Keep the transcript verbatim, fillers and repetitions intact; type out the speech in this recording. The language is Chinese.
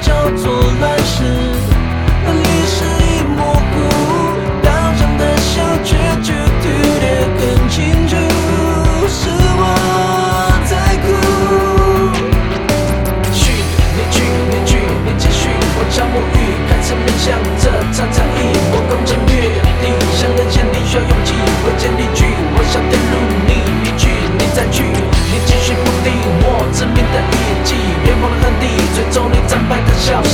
叫做乱世。历史已模糊，岛上的小却就读得更清楚，是我在哭。去，你去，你去，你继续，我敲木鱼，开始面向这场战役，我攻城略地，想人千里需要勇气，我建立句，我想登陆你，你去，你再去，你继续不敌我致命的一击，远方的恨地，最终你战败的消